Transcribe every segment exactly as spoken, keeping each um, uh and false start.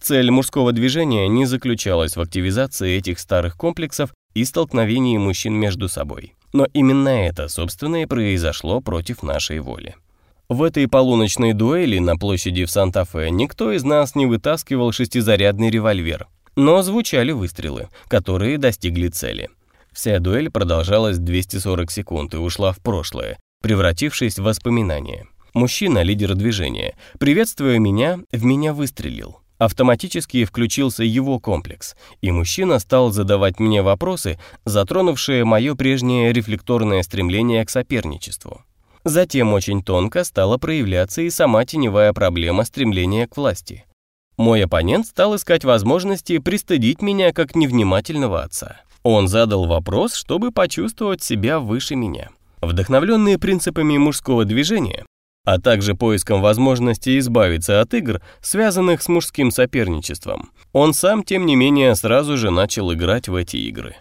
Цель мужского движения не заключалась в активизации этих старых комплексов и столкновении мужчин между собой. Но именно это, собственно, и произошло против нашей воли. В этой полуночной дуэли на площади в Санта-Фе никто из нас не вытаскивал шестизарядный револьвер, но звучали выстрелы, которые достигли цели. Вся дуэль продолжалась двести сорок секунд и ушла в прошлое, превратившись в воспоминания. Мужчина, лидер движения, приветствуя меня, в меня выстрелил. Автоматически включился его комплекс, и мужчина стал задавать мне вопросы, затронувшие мое прежнее рефлекторное стремление к соперничеству. Затем очень тонко стала проявляться и сама теневая проблема стремления к власти. Мой оппонент стал искать возможности пристыдить меня как невнимательного отца. Он задал вопрос, чтобы почувствовать себя выше меня. Вдохновленный принципами мужского движения, а также поиском возможности избавиться от игр, связанных с мужским соперничеством, он сам, тем не менее, сразу же начал играть в эти игры.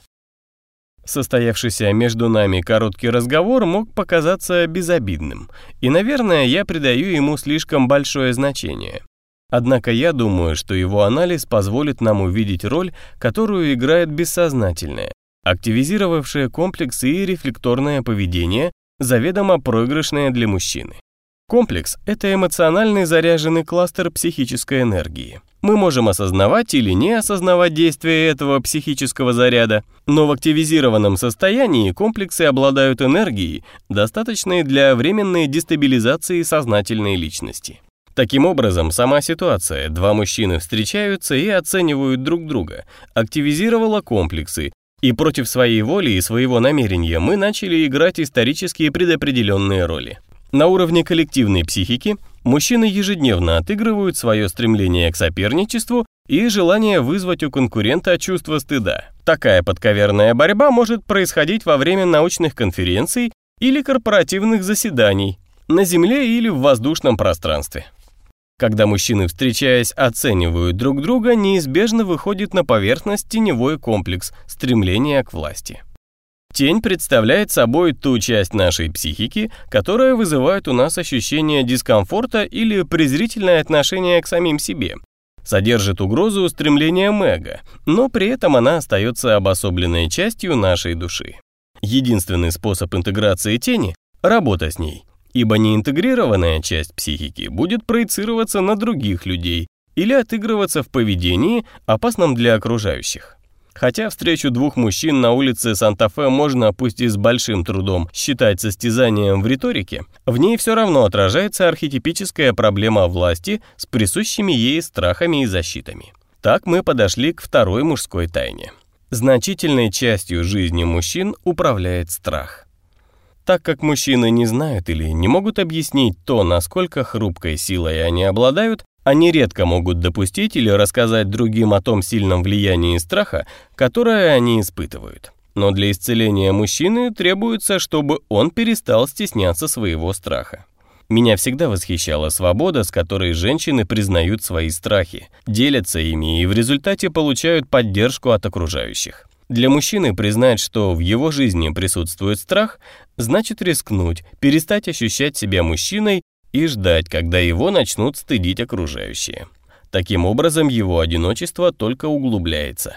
Состоявшийся между нами короткий разговор мог показаться безобидным, и, наверное, я придаю ему слишком большое значение. Однако я думаю, что его анализ позволит нам увидеть роль, которую играет бессознательное, активизировавшее комплексы и рефлекторное поведение, заведомо проигрышное для мужчины. Комплекс – это эмоциональный заряженный кластер психической энергии. Мы можем осознавать или не осознавать действие этого психического заряда, но в активизированном состоянии комплексы обладают энергией, достаточной для временной дестабилизации сознательной личности. Таким образом, сама ситуация, два мужчины встречаются и оценивают друг друга, активизировала комплексы, и против своей воли и своего намерения мы начали играть исторически предопределенные роли. На уровне коллективной психики мужчины ежедневно отыгрывают свое стремление к соперничеству и желание вызвать у конкурента чувство стыда. Такая подковерная борьба может происходить во время научных конференций или корпоративных заседаний, на Земле или в воздушном пространстве. Когда мужчины, встречаясь, оценивают друг друга, неизбежно выходит на поверхность теневой комплекс стремления к власти. Тень представляет собой ту часть нашей психики, которая вызывает у нас ощущение дискомфорта или презрительное отношение к самим себе. Содержит угрозу стремлениям эго, но при этом она остается обособленной частью нашей души. Единственный способ интеграции тени – работа с ней, ибо неинтегрированная часть психики будет проецироваться на других людей или отыгрываться в поведении, опасном для окружающих. Хотя встречу двух мужчин на улице Санта-Фе можно, пусть и с большим трудом, считать состязанием в риторике, в ней все равно отражается архетипическая проблема власти с присущими ей страхами и защитами. Так мы подошли к второй мужской тайне. Значительной частью жизни мужчин управляет страх. Так как мужчины не знают или не могут объяснить то, насколько хрупкой силой они обладают, они редко могут допустить или рассказать другим о том сильном влиянии страха, которое они испытывают. Но для исцеления мужчины требуется, чтобы он перестал стесняться своего страха. Меня всегда восхищала свобода, с которой женщины признают свои страхи, делятся ими и в результате получают поддержку от окружающих. Для мужчины признать, что в его жизни присутствует страх, значит рискнуть, перестать ощущать себя мужчиной и ждать, когда его начнут стыдить окружающие. Таким образом, его одиночество только углубляется.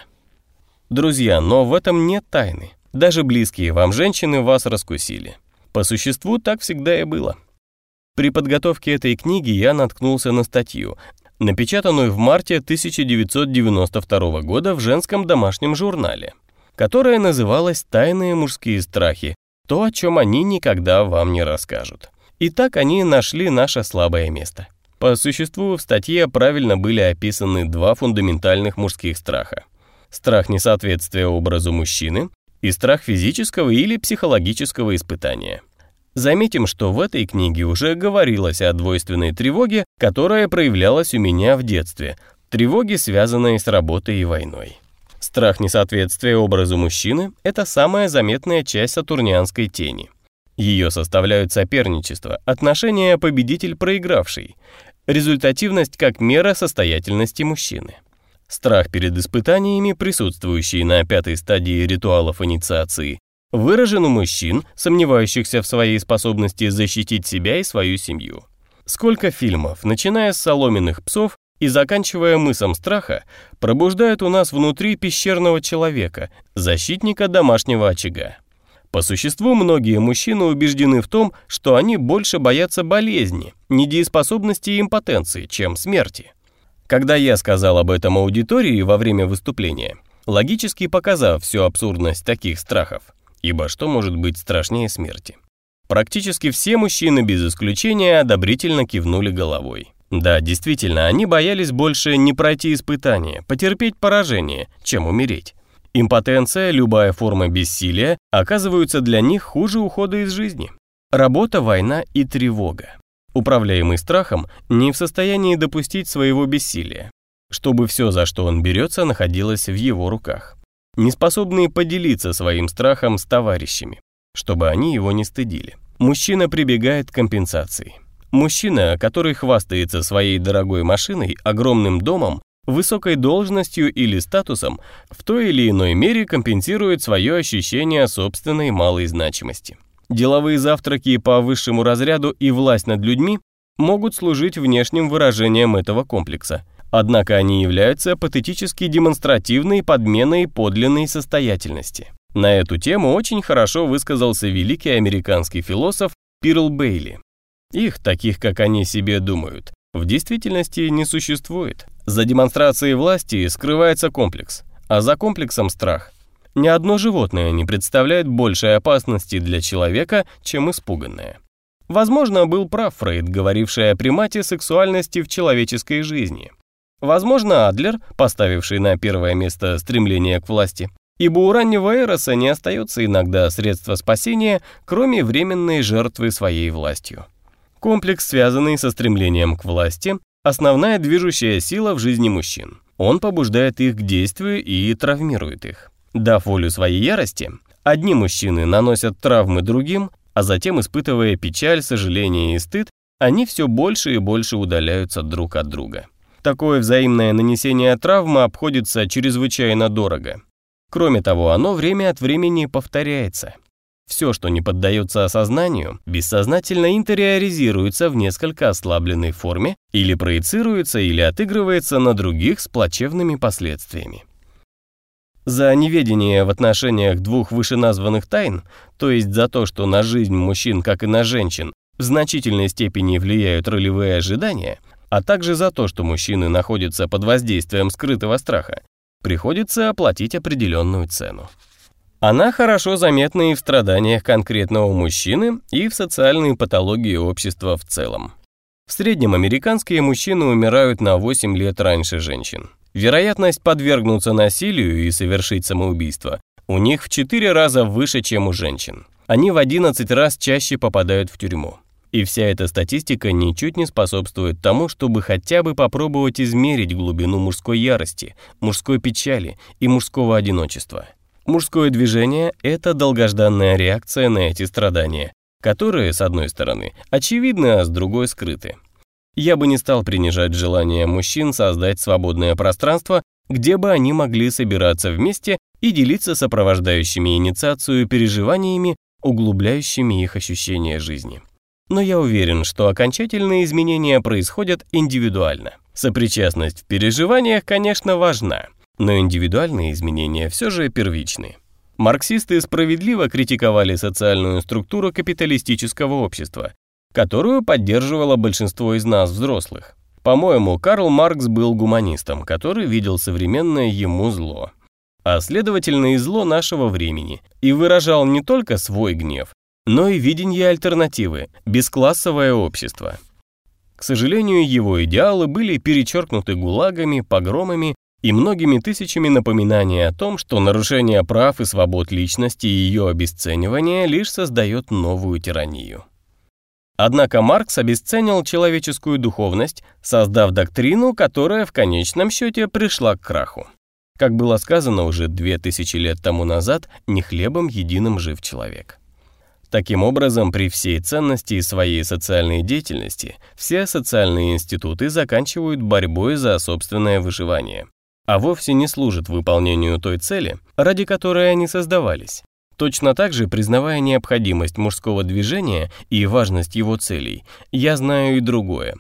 Друзья, но в этом нет тайны. Даже близкие вам женщины вас раскусили. По существу так всегда и было. При подготовке этой книги я наткнулся на статью, напечатанную в марте тысяча девятьсот девяносто второго года в женском домашнем журнале, которая называлась «Тайные мужские страхи. То, о чем они никогда вам не расскажут». И так они нашли наше слабое место. По существу в статье правильно были описаны два фундаментальных мужских страха. Страх несоответствия образу мужчины и страх физического или психологического испытания. Заметим, что в этой книге уже говорилось о двойственной тревоге, которая проявлялась у меня в детстве, тревоге, связанной с работой и войной. Страх несоответствия образу мужчины – это самая заметная часть сатурнианской тени. Ее составляют соперничество, отношения победитель-проигравший, результативность как мера состоятельности мужчины. Страх перед испытаниями, присутствующий на пятой стадии ритуалов инициации, выражен у мужчин, сомневающихся в своей способности защитить себя и свою семью. Сколько фильмов, начиная с «Соломенных псов» и заканчивая мысом страха, пробуждают у нас внутри пещерного человека, защитника домашнего очага. По существу, многие мужчины убеждены в том, что они больше боятся болезни, недееспособности и импотенции, чем смерти. Когда я сказал об этом аудитории во время выступления, логически показав всю абсурдность таких страхов, ибо что может быть страшнее смерти? Практически все мужчины без исключения одобрительно кивнули головой. Да, действительно, они боялись больше не пройти испытание, потерпеть поражение, чем умереть. Импотенция, любая форма бессилия оказываются для них хуже ухода из жизни. Работа, война и тревога. Управляемый страхом, не в состоянии допустить своего бессилия, чтобы все, за что он берется, находилось в его руках. Неспособные поделиться своим страхом с товарищами, чтобы они его не стыдили. Мужчина прибегает к компенсации. Мужчина, который хвастается своей дорогой машиной, огромным домом, высокой должностью или статусом, в той или иной мере компенсирует свое ощущение собственной малой значимости. Деловые завтраки по высшему разряду и власть над людьми могут служить внешним выражением этого комплекса, однако они являются патетически демонстративной подменой подлинной состоятельности. На эту тему очень хорошо высказался великий американский философ Перл Бейли. Их, таких как они себе думают, в действительности не существует. За демонстрацией власти скрывается комплекс, а за комплексом страх. Ни одно животное не представляет большей опасности для человека, чем испуганное. Возможно, был прав Фрейд, говоривший о примате сексуальности в человеческой жизни. Возможно, Адлер, поставивший на первое место стремление к власти. Ибо у раннего Эроса не остается иногда средства спасения, кроме временной жертвы своей властью. Комплекс, связанный со стремлением к власти, основная движущая сила в жизни мужчин. Он побуждает их к действию и травмирует их. Дав волю своей ярости, одни мужчины наносят травмы другим, а затем, испытывая печаль, сожаление и стыд, они все больше и больше удаляются друг от друга. Такое взаимное нанесение травмы обходится чрезвычайно дорого. Кроме того, оно время от времени повторяется. Все, что не поддается осознанию, бессознательно интериоризируется в несколько ослабленной форме или проецируется или отыгрывается на других с плачевными последствиями. За неведение в отношениях двух вышеназванных тайн, то есть за то, что на жизнь мужчин, как и на женщин, в значительной степени влияют ролевые ожидания, а также за то, что мужчины находятся под воздействием скрытого страха, приходится оплатить определенную цену. Она хорошо заметна и в страданиях конкретного мужчины, и в социальной патологии общества в целом. В среднем американские мужчины умирают на восемь лет раньше женщин. Вероятность подвергнуться насилию и совершить самоубийство у них в четыре раза выше, чем у женщин. Они в одиннадцать раз чаще попадают в тюрьму. И вся эта статистика ничуть не способствует тому, чтобы хотя бы попробовать измерить глубину мужской ярости, мужской печали и мужского одиночества. Мужское движение – это долгожданная реакция на эти страдания, которые, с одной стороны, очевидны, а с другой скрыты. Я бы не стал принижать желание мужчин создать свободное пространство, где бы они могли собираться вместе и делиться сопровождающими инициацию переживаниями, углубляющими их ощущения жизни. Но я уверен, что окончательные изменения происходят индивидуально. Сопричастность в переживаниях, конечно, важна, но индивидуальные изменения все же первичны. Марксисты справедливо критиковали социальную структуру капиталистического общества, которую поддерживало большинство из нас, взрослых. По-моему, Карл Маркс был гуманистом, который видел современное ему зло, а следовательно и зло нашего времени, и выражал не только свой гнев, но и видение альтернативы – бесклассовое общество. К сожалению, его идеалы были перечеркнуты гулагами, погромами и многими тысячами напоминаний о том, что нарушение прав и свобод личности и ее обесценивание лишь создает новую тиранию. Однако Маркс обесценил человеческую духовность, создав доктрину, которая в конечном счете пришла к краху. Как было сказано уже две тысячи лет тому назад, не хлебом единым жив человек. Таким образом, при всей ценности своей социальной деятельности, все социальные институты заканчивают борьбой за собственное выживание, а вовсе не служат выполнению той цели, ради которой они создавались. Точно так же, признавая необходимость мужского движения и важность его целей, я знаю и другое.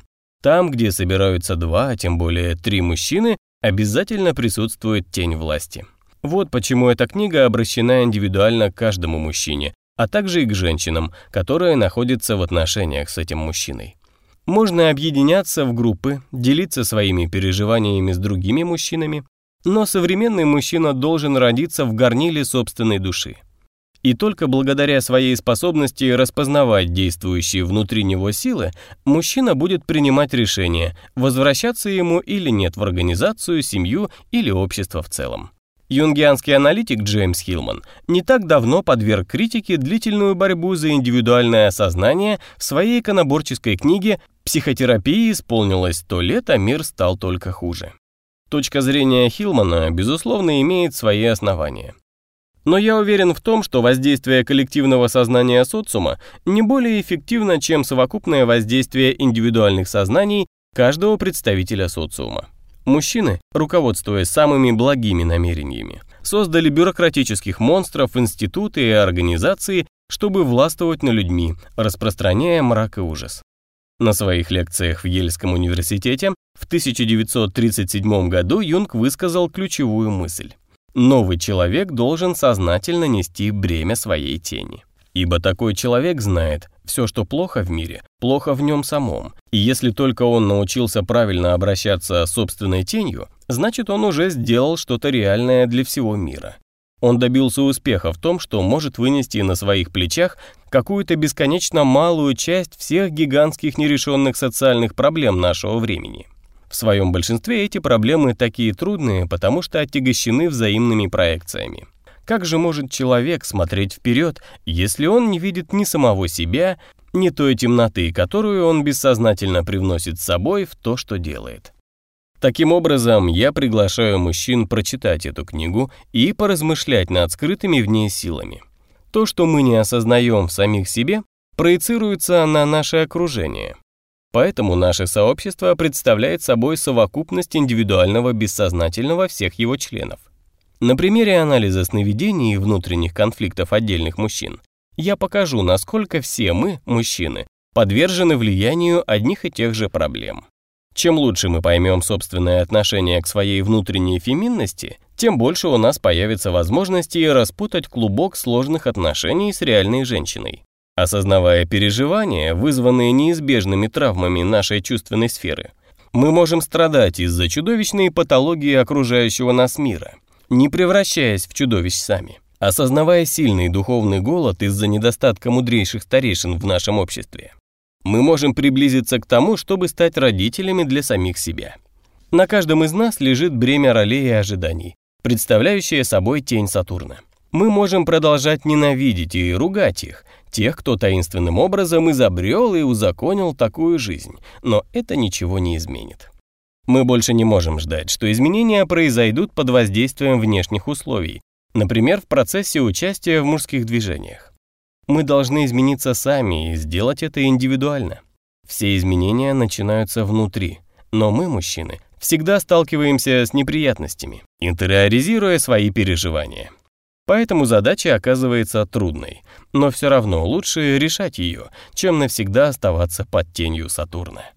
Там, где собираются два, а тем более три мужчины, обязательно присутствует тень власти. Вот почему эта книга обращена индивидуально к каждому мужчине, а также и к женщинам, которые находятся в отношениях с этим мужчиной. Можно объединяться в группы, делиться своими переживаниями с другими мужчинами, но современный мужчина должен родиться в горниле собственной души. И только благодаря своей способности распознавать действующие внутри него силы, мужчина будет принимать решение, возвращаться ему или нет в организацию, семью или общество в целом. Юнгианский аналитик Джеймс Хиллман не так давно подверг критике длительную борьбу за индивидуальное осознание в своей иконоборческой книге «Психотерапии исполнилось сто лет, а мир стал только хуже». Точка зрения Хиллмана, безусловно, имеет свои основания. Но я уверен в том, что воздействие коллективного сознания социума не более эффективно, чем совокупное воздействие индивидуальных сознаний каждого представителя социума. Мужчины, руководствуясь самыми благими намерениями, создали бюрократических монстров, институты и организации, чтобы властвовать над людьми, распространяя мрак и ужас. На своих лекциях в Йельском университете в тысяча девятьсот тридцать седьмом году Юнг высказал ключевую мысль. Новый человек должен сознательно нести бремя своей тени. Ибо такой человек знает, все, что плохо в мире, плохо в нем самом. И если только он научился правильно обращаться с собственной тенью, значит, он уже сделал что-то реальное для всего мира. Он добился успеха в том, что может вынести на своих плечах какую-то бесконечно малую часть всех гигантских нерешенных социальных проблем нашего времени. В своем большинстве эти проблемы такие трудные, потому что отягощены взаимными проекциями. Как же может человек смотреть вперед, если он не видит ни самого себя, ни той темноты, которую он бессознательно привносит с собой в то, что делает? Таким образом, я приглашаю мужчин прочитать эту книгу и поразмышлять над скрытыми в ней силами. То, что мы не осознаем в самих себе, проецируется на наше окружение. Поэтому наше сообщество представляет собой совокупность индивидуального бессознательного всех его членов. На примере анализа сновидений и внутренних конфликтов отдельных мужчин я покажу, насколько все мы, мужчины, подвержены влиянию одних и тех же проблем. Чем лучше мы поймем собственное отношение к своей внутренней феминности, тем больше у нас появится возможностей распутать клубок сложных отношений с реальной женщиной. Осознавая переживания, вызванные неизбежными травмами нашей чувственной сферы, мы можем страдать из-за чудовищной патологии окружающего нас мира, не превращаясь в чудовищ сами. Осознавая сильный духовный голод из-за недостатка мудрейших старейшин в нашем обществе, мы можем приблизиться к тому, чтобы стать родителями для самих себя. На каждом из нас лежит бремя ролей и ожиданий, представляющее собой тень Сатурна. Мы можем продолжать ненавидеть и ругать их, тех, кто таинственным образом изобрел и узаконил такую жизнь, но это ничего не изменит. Мы больше не можем ждать, что изменения произойдут под воздействием внешних условий, например, в процессе участия в мужских движениях. Мы должны измениться сами и сделать это индивидуально. Все изменения начинаются внутри, но мы, мужчины, всегда сталкиваемся с неприятностями, интериоризируя свои переживания. Поэтому задача оказывается трудной, но все равно лучше решать ее, чем навсегда оставаться под тенью Сатурна.